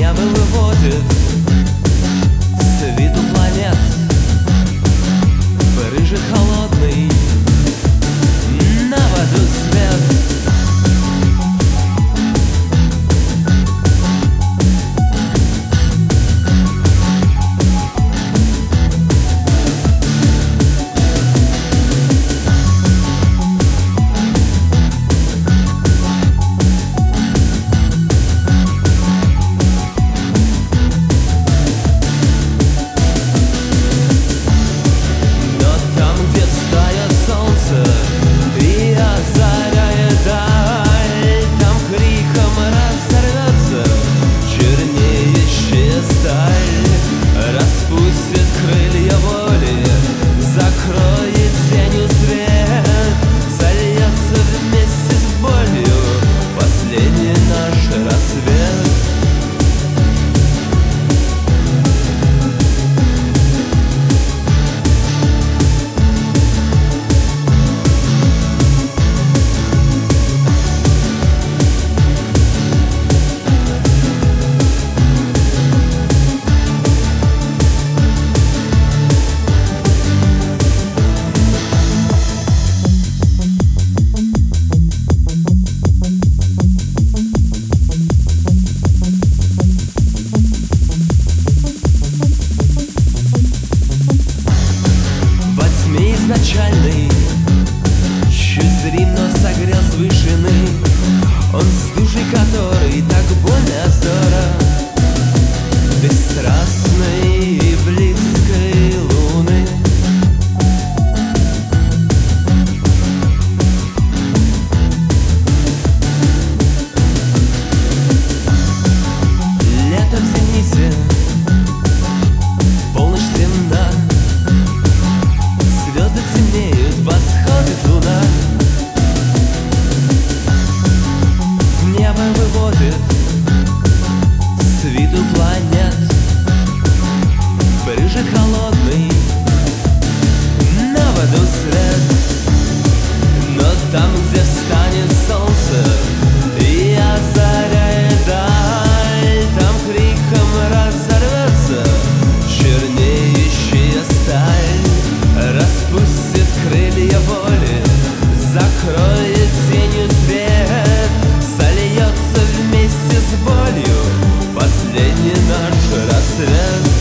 небо выводит с виду планет рыжий холодный на воду свет. Изначальный, чуть зримо согрел с вышины, он с душей, который так больно здоров, бесстрастной и близкой луны. Лето в зените, полночь темна, звезды темнеют, восходит луна. В небо выводит с виду планет рыжий холодный на воду свет. Но там, где встанет солнце и озаряет даль, там криком разорвется чернеющая сталь, распустит крылья воли, закроет тенью свет, сольется вместе с болью последний наш рассвет.